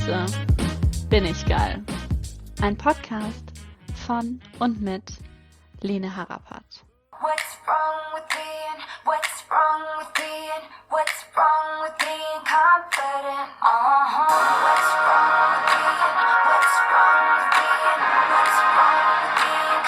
Scheiße, bin ich geil. Ein Podcast von und mit Lene Harapat. What's wrong with being, what's wrong with being, what's wrong with being confident? What's wrong with being, what's wrong with being, what's wrong with being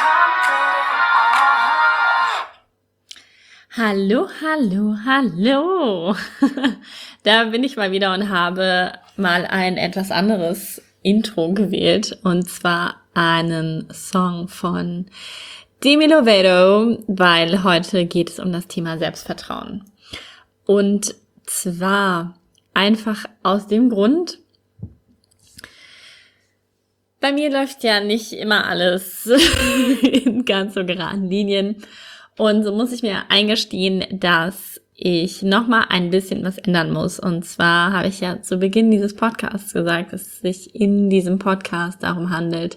confident? Hallo. Da bin ich mal wieder und habe mal ein etwas anderes Intro gewählt, und zwar einen Song von Demi Lovato, weil heute geht es um das Thema Selbstvertrauen. Und zwar einfach aus dem Grund, bei mir läuft ja nicht immer alles in ganz so geraden Linien. Und so muss ich mir eingestehen, dass ich nochmal ein bisschen was ändern muss. Und zwar habe ich ja zu Beginn dieses Podcasts gesagt, dass es sich in diesem Podcast darum handelt,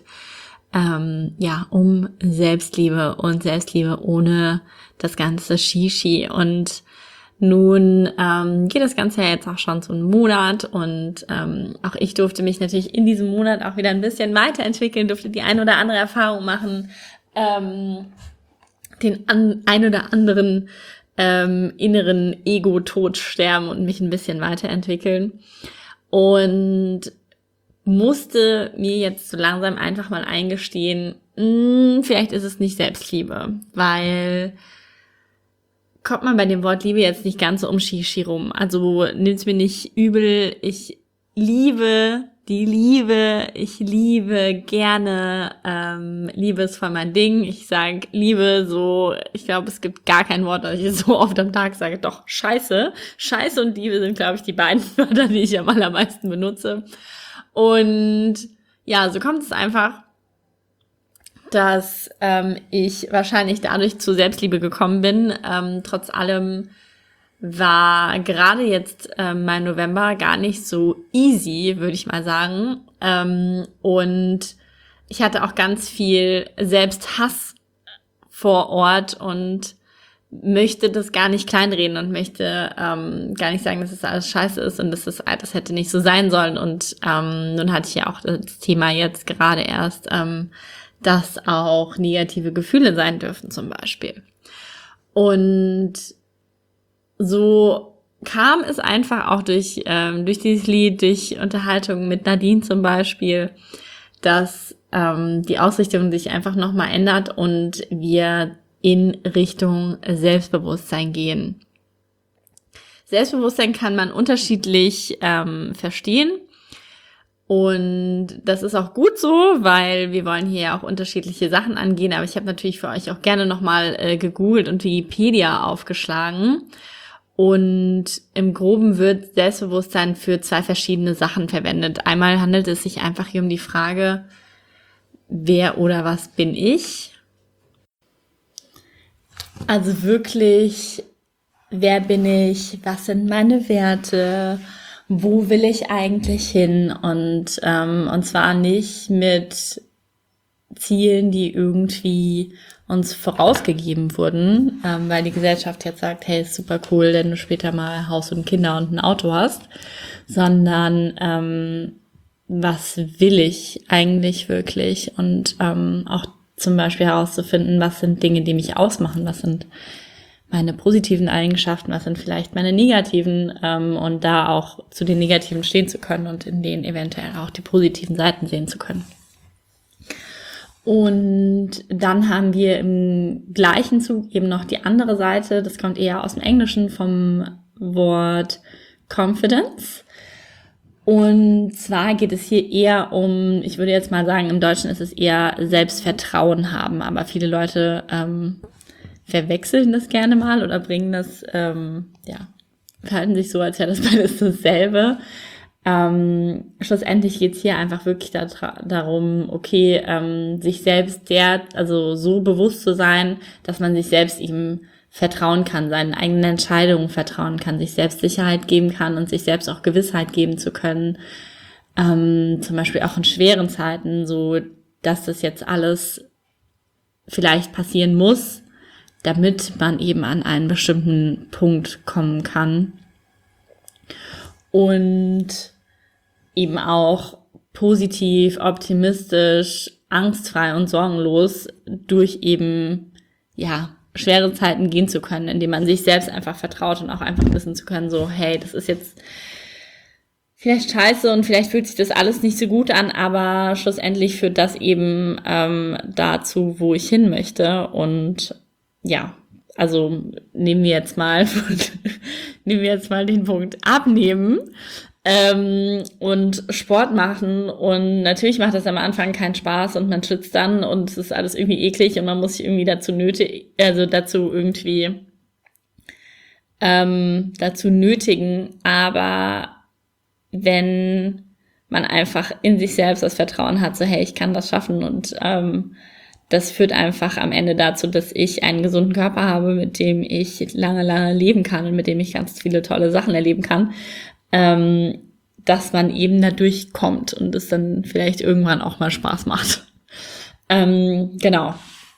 um Selbstliebe und Selbstliebe ohne das ganze Shishi. Und nun geht das Ganze ja jetzt auch schon so einen Monat, und auch ich durfte mich natürlich in diesem Monat auch wieder ein bisschen weiterentwickeln, durfte die ein oder andere Erfahrung machen, den ein oder anderen inneren Ego-Tod sterben und mich ein bisschen weiterentwickeln. Und musste mir jetzt so langsam einfach mal eingestehen, vielleicht ist es nicht Selbstliebe, weil kommt man bei dem Wort Liebe jetzt nicht ganz so um Shishi rum. Also nimm's mir nicht übel, ich liebe die Liebe, ich liebe gerne, Liebe ist voll mein Ding. Ich sage Liebe so, ich glaube, es gibt gar kein Wort, das ich so oft am Tag sage. Doch, Scheiße und Liebe sind, glaube ich, die beiden Wörter, die ich am allermeisten benutze. Und ja, so kommt es einfach, dass ich wahrscheinlich dadurch zu Selbstliebe gekommen bin. Trotz allem war gerade jetzt mein November gar nicht so easy, würde ich mal sagen. Und ich hatte auch ganz viel Selbsthass vor Ort und möchte das gar nicht kleinreden und möchte gar nicht sagen, dass es alles scheiße ist und das hätte nicht so sein sollen. Und nun hatte ich ja auch das Thema jetzt gerade erst, dass auch negative Gefühle sein dürfen zum Beispiel. Und so kam es einfach auch durch dieses Lied, durch Unterhaltung mit Nadine zum Beispiel, dass die Ausrichtung sich einfach nochmal ändert und wir in Richtung Selbstbewusstsein gehen. Selbstbewusstsein kann man unterschiedlich verstehen. Und das ist auch gut so, weil wir wollen hier ja auch unterschiedliche Sachen angehen. Aber ich habe natürlich für euch auch gerne nochmal gegoogelt und Wikipedia aufgeschlagen. Und im Groben wird Selbstbewusstsein für zwei verschiedene Sachen verwendet. Einmal handelt es sich einfach hier um die Frage, wer oder was bin ich? Also wirklich, wer bin ich? Was sind meine Werte? Wo will ich eigentlich hin? Und zwar nicht mit Zielen, die irgendwie uns vorausgegeben wurden, weil die Gesellschaft jetzt sagt, hey, ist super cool, wenn du später mal Haus und Kinder und ein Auto hast, sondern was will ich eigentlich wirklich? Und auch zum Beispiel herauszufinden, was sind Dinge, die mich ausmachen, was sind meine positiven Eigenschaften, was sind vielleicht meine negativen, und da auch zu den negativen stehen zu können und in denen eventuell auch die positiven Seiten sehen zu können. Und dann haben wir im gleichen Zug eben noch die andere Seite, das kommt eher aus dem Englischen vom Wort Confidence. Und zwar geht es hier eher um, ich würde jetzt mal sagen, im Deutschen ist es eher Selbstvertrauen haben, aber viele Leute verwechseln das gerne mal oder bringen das, verhalten sich so, als wäre das beides dasselbe. Schlussendlich geht's hier einfach wirklich darum, okay, sich selbst so bewusst zu sein, dass man sich selbst ihm vertrauen kann, seinen eigenen Entscheidungen vertrauen kann, sich selbst Sicherheit geben kann und sich selbst auch Gewissheit geben zu können. Zum Beispiel auch in schweren Zeiten, so dass das jetzt alles vielleicht passieren muss, damit man eben an einen bestimmten Punkt kommen kann. Und eben auch positiv, optimistisch, angstfrei und sorgenlos durch eben, schwere Zeiten gehen zu können, indem man sich selbst einfach vertraut und auch einfach wissen zu können, so, hey, das ist jetzt vielleicht scheiße und vielleicht fühlt sich das alles nicht so gut an, aber schlussendlich führt das eben dazu, wo ich hin möchte. Und also nehmen wir jetzt mal den Punkt abnehmen und Sport machen. Und natürlich macht das am Anfang keinen Spaß und man schwitzt dann und es ist alles irgendwie eklig und man muss sich irgendwie dazu nötigen, aber wenn man einfach in sich selbst das Vertrauen hat, so hey, ich kann das schaffen und das führt einfach am Ende dazu, dass ich einen gesunden Körper habe, mit dem ich lange, lange leben kann und mit dem ich ganz viele tolle Sachen erleben kann, dass man eben da durchkommt und es dann vielleicht irgendwann auch mal Spaß macht. Genau.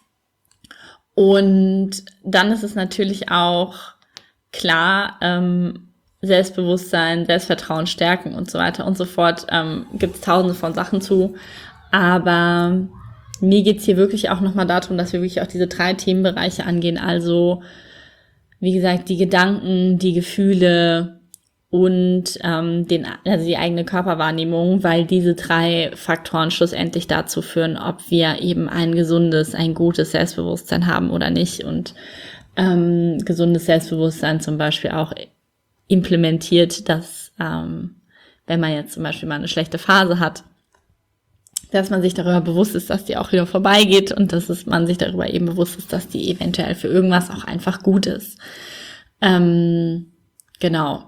Und dann ist es natürlich auch klar, Selbstbewusstsein, Selbstvertrauen stärken und so weiter und so fort, gibt es tausende von Sachen zu, aber mir geht's hier wirklich auch nochmal darum, dass wir wirklich auch diese 3 Themenbereiche angehen, also wie gesagt, die Gedanken, die Gefühle und die eigene Körperwahrnehmung, weil diese 3 Faktoren schlussendlich dazu führen, ob wir eben ein gutes Selbstbewusstsein haben oder nicht und gesundes Selbstbewusstsein zum Beispiel auch implementiert, dass wenn man jetzt zum Beispiel mal eine schlechte Phase hat, dass man sich darüber bewusst ist, dass die auch wieder vorbeigeht und man sich darüber eben bewusst ist, dass die eventuell für irgendwas auch einfach gut ist. Genau.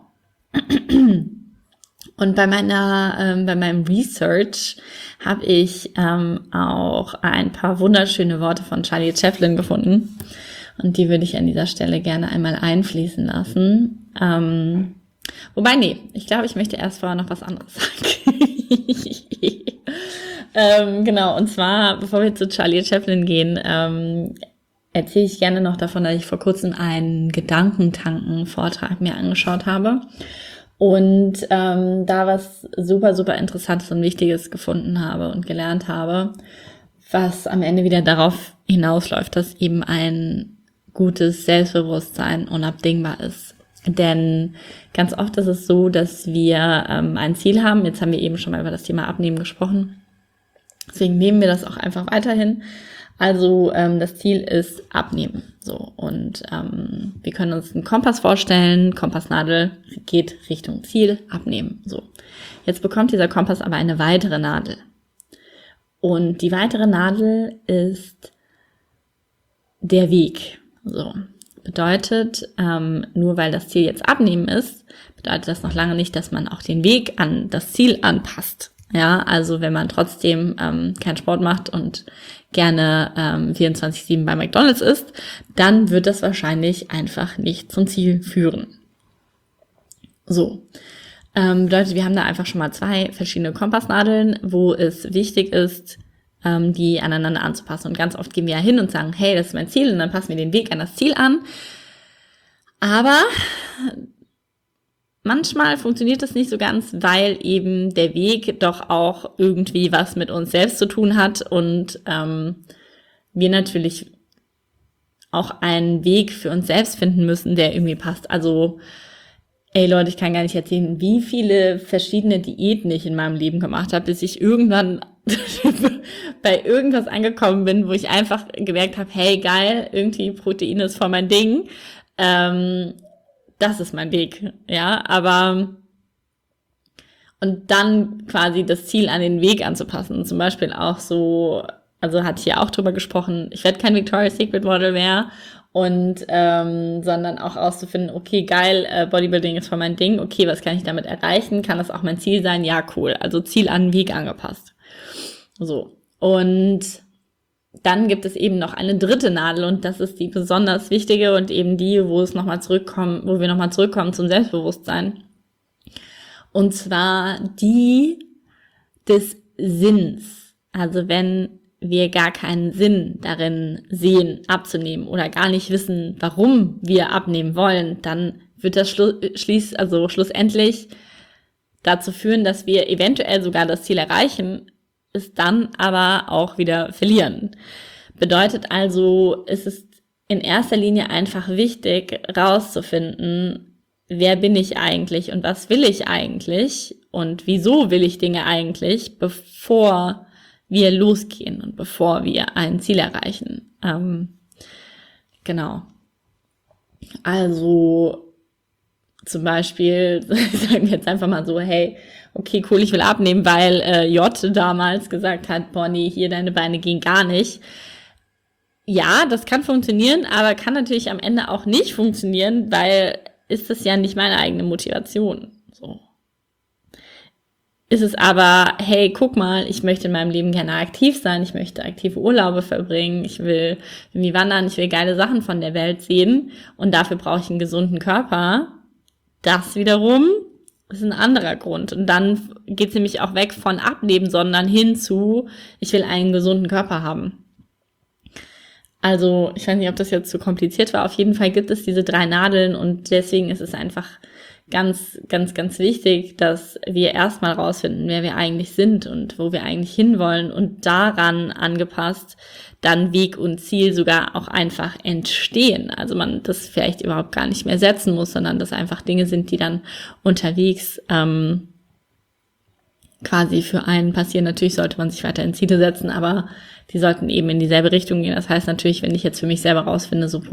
Und bei meinem Research habe ich auch ein paar wunderschöne Worte von Charlie Chaplin gefunden. Und die würde ich an dieser Stelle gerne einmal einfließen lassen. Ich glaube, ich möchte erst vorher noch was anderes sagen. Genau, und zwar, bevor wir zu Charlie Chaplin gehen, erzähle ich gerne noch davon, dass ich vor kurzem einen Gedankentanken-Vortrag mir angeschaut habe und da was super, super Interessantes und Wichtiges gefunden habe und gelernt habe, was am Ende wieder darauf hinausläuft, dass eben ein gutes Selbstbewusstsein unabdingbar ist. Denn ganz oft ist es so, dass wir ein Ziel haben. Jetzt haben wir eben schon mal über das Thema Abnehmen gesprochen. Deswegen nehmen wir das auch einfach weiterhin. Also das Ziel ist Abnehmen. So, und wir können uns einen Kompass vorstellen. Kompassnadel geht Richtung Ziel, Abnehmen. So, jetzt bekommt dieser Kompass aber eine weitere Nadel. Und die weitere Nadel ist der Weg. So, bedeutet, nur weil das Ziel jetzt Abnehmen ist, bedeutet das noch lange nicht, dass man auch den Weg an das Ziel anpasst. Ja, also wenn man trotzdem keinen Sport macht und gerne 24/7 bei McDonald's isst, dann wird das wahrscheinlich einfach nicht zum Ziel führen. So, bedeutet, wir haben da einfach schon mal 2 verschiedene Kompassnadeln, wo es wichtig ist, die aneinander anzupassen. Und ganz oft gehen wir ja hin und sagen, hey, das ist mein Ziel, und dann passen wir den Weg an das Ziel an. Aber manchmal funktioniert das nicht so ganz, weil eben der Weg doch auch irgendwie was mit uns selbst zu tun hat und wir natürlich auch einen Weg für uns selbst finden müssen, der irgendwie passt. Also, ey Leute, ich kann gar nicht erzählen, wie viele verschiedene Diäten ich in meinem Leben gemacht habe, bis ich irgendwann bei irgendwas angekommen bin, wo ich einfach gemerkt habe, hey geil, irgendwie Protein ist voll mein Ding. Das ist mein Weg, ja, aber und dann quasi das Ziel an den Weg anzupassen. Zum Beispiel auch so, also hatte ich ja auch drüber gesprochen, ich werde kein Victoria's Secret Model mehr und sondern auch auszufinden, okay, geil, Bodybuilding ist voll mein Ding, okay, was kann ich damit erreichen? Kann das auch mein Ziel sein? Ja, cool. Also Ziel an den Weg angepasst. So. Und dann gibt es eben noch eine dritte Nadel und das ist die besonders wichtige und eben die, wo wir nochmal zurückkommen zum Selbstbewusstsein. Und zwar die des Sinns. Also wenn wir gar keinen Sinn darin sehen, abzunehmen oder gar nicht wissen, warum wir abnehmen wollen, dann wird das schlussendlich dazu führen, dass wir eventuell sogar das Ziel erreichen, es dann aber auch wieder verlieren. Bedeutet also, es ist in erster Linie einfach wichtig, rauszufinden, wer bin ich eigentlich und was will ich eigentlich und wieso will ich Dinge eigentlich, bevor wir losgehen und bevor wir ein Ziel erreichen. Genau. Also zum Beispiel sagen wir jetzt einfach mal so, hey, okay, cool, ich will abnehmen, weil J damals gesagt hat, boah, nee, hier deine Beine gehen gar nicht. Ja, das kann funktionieren, aber kann natürlich am Ende auch nicht funktionieren, weil ist das ja nicht meine eigene Motivation. So. Ist es aber, hey, guck mal, ich möchte in meinem Leben gerne aktiv sein, ich möchte aktive Urlaube verbringen, ich will irgendwie wandern, ich will geile Sachen von der Welt sehen und dafür brauche ich einen gesunden Körper. Das wiederum ist ein anderer Grund. Und dann geht es nämlich auch weg von Abnehmen, sondern hin zu, ich will einen gesunden Körper haben. Also, ich weiß nicht, ob das jetzt zu kompliziert war. Auf jeden Fall gibt es diese 3 Nadeln und deswegen ist es einfach ganz, ganz, ganz wichtig, dass wir erstmal rausfinden, wer wir eigentlich sind und wo wir eigentlich hinwollen und daran angepasst dann Weg und Ziel sogar auch einfach entstehen. Also man das vielleicht überhaupt gar nicht mehr setzen muss, sondern dass einfach Dinge sind, die dann unterwegs quasi für einen passieren. Natürlich sollte man sich weiterhin Ziele setzen, aber die sollten eben in dieselbe Richtung gehen. Das heißt natürlich, wenn ich jetzt für mich selber rausfinde, so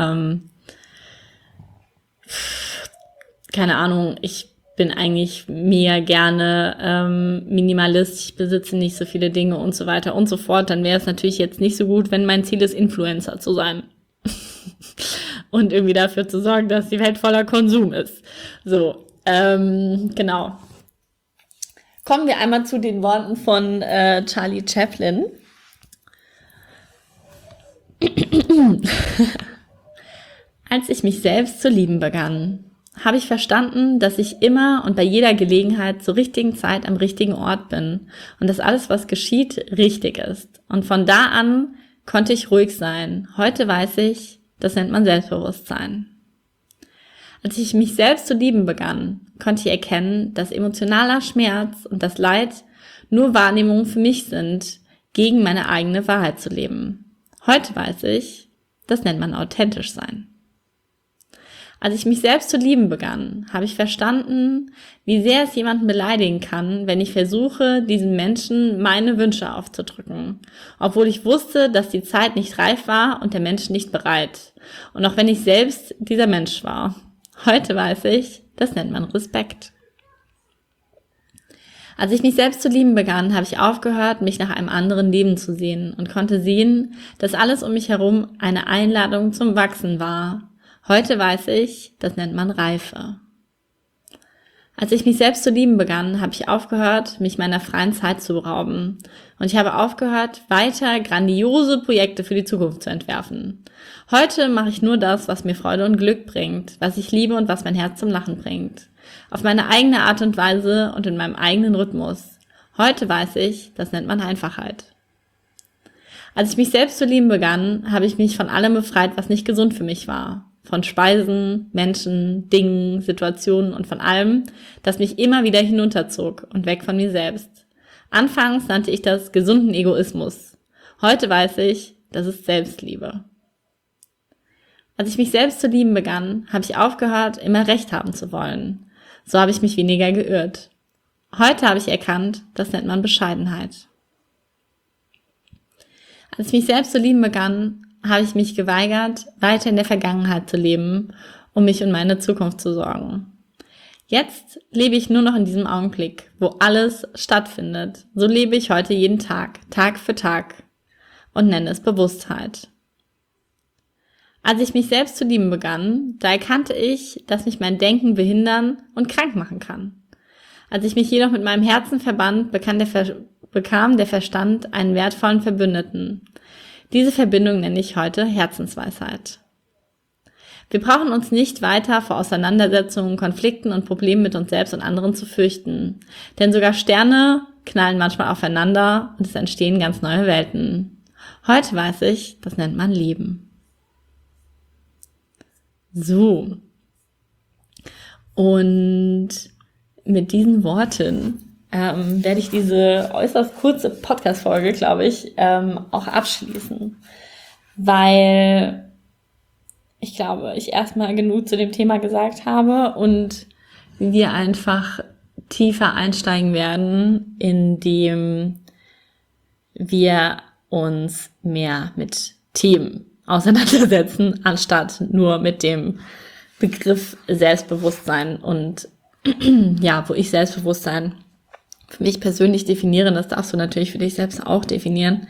keine Ahnung, ich bin eigentlich mehr gerne Minimalist, ich besitze nicht so viele Dinge und so weiter und so fort, dann wäre es natürlich jetzt nicht so gut, wenn mein Ziel ist, Influencer zu sein. Und irgendwie dafür zu sorgen, dass die Welt voller Konsum ist. So, genau. Kommen wir einmal zu den Worten von Charlie Chaplin. Als ich mich selbst zu lieben begann, habe ich verstanden, dass ich immer und bei jeder Gelegenheit zur richtigen Zeit am richtigen Ort bin und dass alles, was geschieht, richtig ist. Und von da an konnte ich ruhig sein. Heute weiß ich, das nennt man Selbstbewusstsein. Als ich mich selbst zu lieben begann, konnte ich erkennen, dass emotionaler Schmerz und das Leid nur Wahrnehmungen für mich sind, gegen meine eigene Wahrheit zu leben. Heute weiß ich, das nennt man authentisch sein. Als ich mich selbst zu lieben begann, habe ich verstanden, wie sehr es jemanden beleidigen kann, wenn ich versuche, diesem Menschen meine Wünsche aufzudrücken, obwohl ich wusste, dass die Zeit nicht reif war und der Mensch nicht bereit. Und auch wenn ich selbst dieser Mensch war. Heute weiß ich, das nennt man Respekt. Als ich mich selbst zu lieben begann, habe ich aufgehört, mich nach einem anderen Leben zu sehen und konnte sehen, dass alles um mich herum eine Einladung zum Wachsen war. Heute weiß ich, das nennt man Reife. Als ich mich selbst zu lieben begann, habe ich aufgehört, mich meiner freien Zeit zu berauben. Und ich habe aufgehört, weiter grandiose Projekte für die Zukunft zu entwerfen. Heute mache ich nur das, was mir Freude und Glück bringt, was ich liebe und was mein Herz zum Lachen bringt. Auf meine eigene Art und Weise und in meinem eigenen Rhythmus. Heute weiß ich, das nennt man Einfachheit. Als ich mich selbst zu lieben begann, habe ich mich von allem befreit, was nicht gesund für mich war. Von Speisen, Menschen, Dingen, Situationen und von allem, das mich immer wieder hinunterzog und weg von mir selbst. Anfangs nannte ich das gesunden Egoismus. Heute weiß ich, das ist Selbstliebe. Als ich mich selbst zu lieben begann, habe ich aufgehört, immer Recht haben zu wollen. So habe ich mich weniger geirrt. Heute habe ich erkannt, das nennt man Bescheidenheit. Als ich mich selbst zu lieben begann, habe ich mich geweigert, weiter in der Vergangenheit zu leben, um mich und meine Zukunft zu sorgen. Jetzt lebe ich nur noch in diesem Augenblick, wo alles stattfindet. So lebe ich heute jeden Tag, Tag für Tag und nenne es Bewusstheit. Als ich mich selbst zu lieben begann, da erkannte ich, dass mich mein Denken behindern und krank machen kann. Als ich mich jedoch mit meinem Herzen verband, bekam der Verstand einen wertvollen Verbündeten. Diese Verbindung nenne ich heute Herzensweisheit. Wir brauchen uns nicht weiter vor Auseinandersetzungen, Konflikten und Problemen mit uns selbst und anderen zu fürchten. Denn sogar Sterne knallen manchmal aufeinander und es entstehen ganz neue Welten. Heute weiß ich, das nennt man Leben. So. Und mit diesen Worten werde ich diese äußerst kurze Podcast-Folge, glaube ich, auch abschließen, weil ich glaube, ich erstmal genug zu dem Thema gesagt habe und wir einfach tiefer einsteigen werden, indem wir uns mehr mit Themen auseinandersetzen, anstatt nur mit dem Begriff Selbstbewusstsein. Und ja, wo ich Selbstbewusstsein für mich persönlich definiere, das darfst du natürlich für dich selbst auch definieren.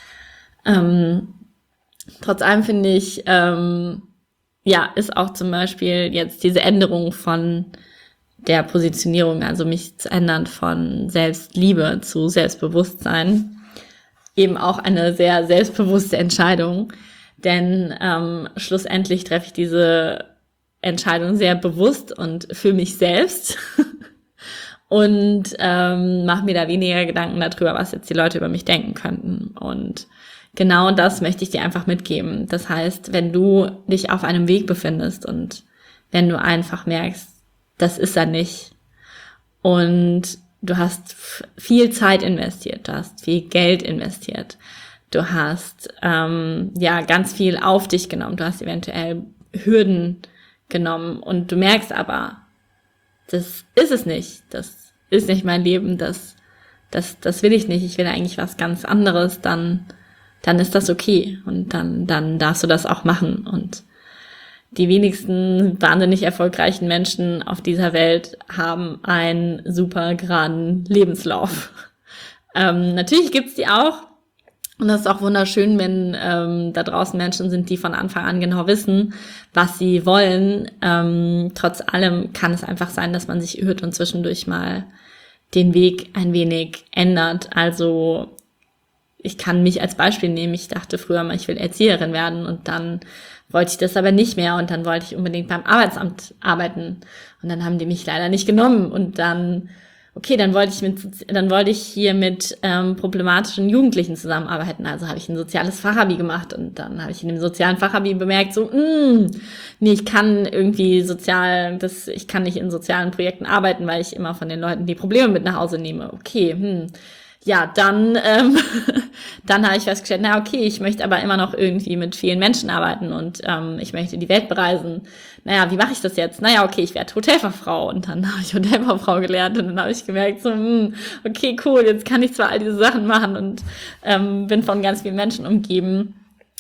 Trotz allem finde ich, ist auch zum Beispiel jetzt diese Änderung von der Positionierung, also mich zu ändern von Selbstliebe zu Selbstbewusstsein, eben auch eine sehr selbstbewusste Entscheidung, denn schlussendlich treffe ich diese Entscheidung sehr bewusst und für mich selbst und mache mir da weniger Gedanken darüber, was jetzt die Leute über mich denken könnten. Und genau das möchte ich dir einfach mitgeben. Das heißt, wenn du dich auf einem Weg befindest und wenn du einfach merkst, das ist er nicht und du hast viel Zeit investiert, du hast viel Geld investiert, du hast ganz viel auf dich genommen, du hast eventuell Hürden genommen und du merkst aber, das ist es nicht, das ist nicht mein Leben, das will ich nicht, ich will eigentlich was ganz anderes, dann ist das okay und dann darfst du das auch machen. Und die wenigsten wahnsinnig erfolgreichen Menschen auf dieser Welt haben einen super geraden Lebenslauf. Natürlich gibt's die auch. Und das ist auch wunderschön, wenn da draußen Menschen sind, die von Anfang an genau wissen, was sie wollen. Trotz allem kann es einfach sein, dass man sich irrt und zwischendurch mal den Weg ein wenig ändert. Also ich kann mich als Beispiel nehmen. Ich dachte früher mal, ich will Erzieherin werden und dann wollte ich das aber nicht mehr und dann wollte ich unbedingt beim Arbeitsamt arbeiten und dann haben die mich leider nicht genommen und dann wollte ich hier mit problematischen Jugendlichen zusammenarbeiten. Also habe ich ein soziales Fachabi gemacht und dann habe ich in dem sozialen Fachabi bemerkt, ich kann nicht in sozialen Projekten arbeiten, weil ich immer von den Leuten die Probleme mit nach Hause nehme. Okay, ja, dann habe ich festgestellt, ich möchte aber immer noch irgendwie mit vielen Menschen arbeiten und ich möchte die Welt bereisen. Wie mache ich das jetzt? Ich werde Hotelfachfrau und dann habe ich Hotelfachfrau gelernt und dann habe ich gemerkt, okay, cool, jetzt kann ich zwar all diese Sachen machen und bin von ganz vielen Menschen umgeben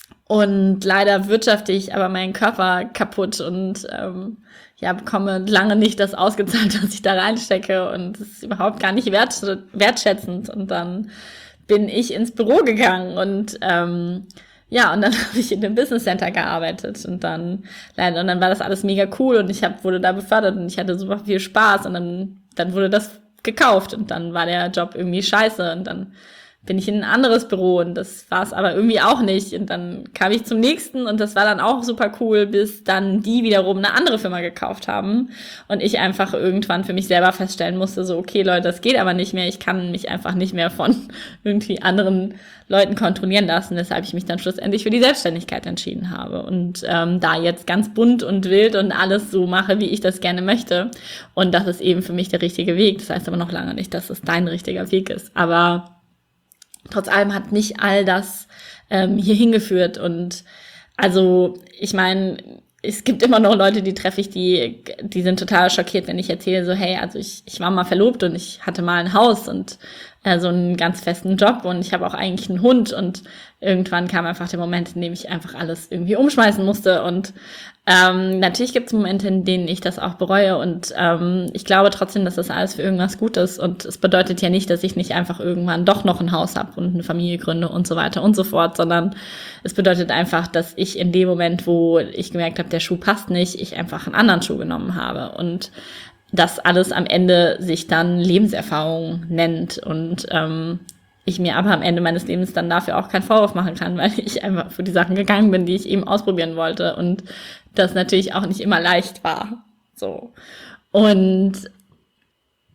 und leider wirtschafte ich aber meinen Körper kaputt und bekomme lange nicht das ausgezahlt, was ich da reinstecke und es ist überhaupt gar nicht wertschätzend. Und dann bin ich ins Büro gegangen und und dann habe ich in dem Business Center gearbeitet und dann war das alles mega cool und ich wurde da befördert und ich hatte super viel Spaß und dann wurde das gekauft und dann war der Job irgendwie scheiße und dann bin ich in ein anderes Büro und das war es aber irgendwie auch nicht. Und dann kam ich zum nächsten und das war dann auch super cool, bis dann die wiederum eine andere Firma gekauft haben und ich einfach irgendwann für mich selber feststellen musste, so okay Leute, das geht aber nicht mehr, ich kann mich einfach nicht mehr von irgendwie anderen Leuten kontrollieren lassen, weshalb ich mich dann schlussendlich für die Selbstständigkeit entschieden habe und da jetzt ganz bunt und wild und alles so mache, wie ich das gerne möchte und das ist eben für mich der richtige Weg. Das heißt aber noch lange nicht, dass es dein richtiger Weg ist, aber trotz allem hat mich all das hier hingeführt und also ich meine, es gibt immer noch Leute, die treffe ich, die sind total schockiert, wenn ich erzähle so, hey, also ich war mal verlobt und ich hatte mal ein Haus und so einen ganz festen Job und ich habe auch eigentlich einen Hund und irgendwann kam einfach der Moment, in dem ich einfach alles irgendwie umschmeißen musste und natürlich gibt es Momente, in denen ich das auch bereue und ich glaube trotzdem, dass das alles für irgendwas gut ist und es bedeutet ja nicht, dass ich nicht einfach irgendwann doch noch ein Haus habe und eine Familie gründe und so weiter und so fort, sondern es bedeutet einfach, dass ich in dem Moment, wo ich gemerkt habe, der Schuh passt nicht, ich einfach einen anderen Schuh genommen habe und das alles am Ende sich dann Lebenserfahrung nennt und ich mir aber am Ende meines Lebens dann dafür auch keinen Vorwurf machen kann, weil ich einfach für die Sachen gegangen bin, die ich eben ausprobieren wollte und das natürlich auch nicht immer leicht war. So. Und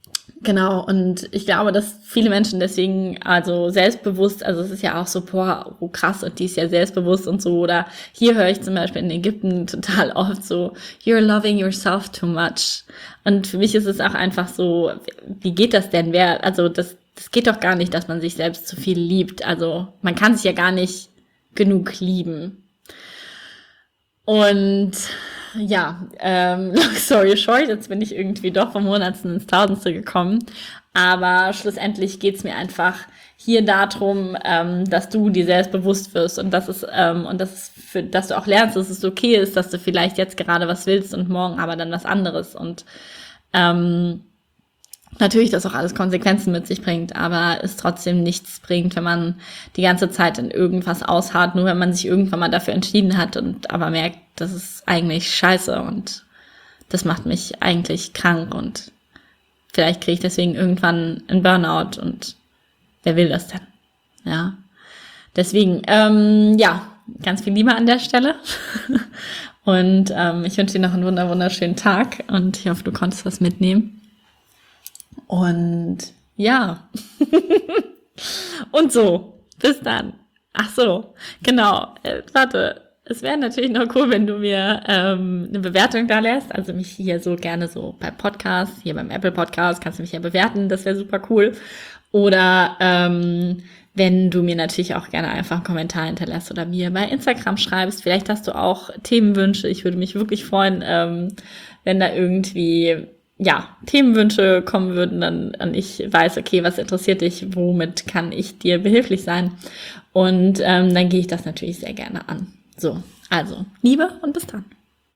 Genau, und ich glaube, dass viele Menschen deswegen also selbstbewusst, also es ist ja auch so, boah, oh krass, und die ist ja selbstbewusst und so, oder hier höre ich zum Beispiel in Ägypten total oft so, you're loving yourself too much. Und für mich ist es auch einfach so, wie geht das denn? Das geht doch gar nicht, dass man sich selbst zu viel liebt. Also man kann sich ja gar nicht genug lieben. Und ja, long story short, jetzt bin ich irgendwie doch vom Hundertsten ins Tausendste gekommen. Aber schlussendlich geht's mir einfach hier darum, dass du dir selbst bewusst wirst und dass dass du auch lernst, dass es okay ist, dass du vielleicht jetzt gerade was willst und morgen aber dann was anderes. Und natürlich, dass auch alles Konsequenzen mit sich bringt, aber es trotzdem nichts bringt, wenn man die ganze Zeit in irgendwas ausharrt, nur wenn man sich irgendwann mal dafür entschieden hat und aber merkt, das ist eigentlich scheiße und das macht mich eigentlich krank und vielleicht kriege ich deswegen irgendwann einen Burnout und wer will das denn? Ja, deswegen, ganz viel Liebe an der Stelle und ich wünsche dir noch einen wunderschönen Tag und ich hoffe, du konntest was mitnehmen. Und ja, und so, bis dann. Ach so, genau, warte, es wäre natürlich noch cool, wenn du mir eine Bewertung da lässt, also mich hier so gerne so bei Podcasts, hier beim Apple Podcast, kannst du mich ja bewerten, das wäre super cool. Oder wenn du mir natürlich auch gerne einfach einen Kommentar hinterlässt oder mir bei Instagram schreibst, vielleicht hast du auch Themenwünsche, ich würde mich wirklich freuen, wenn da irgendwie Themenwünsche kommen würden, dann ich weiß, okay, was interessiert dich, womit kann ich dir behilflich sein? Und dann gehe ich das natürlich sehr gerne an. So, also, Liebe und bis dann.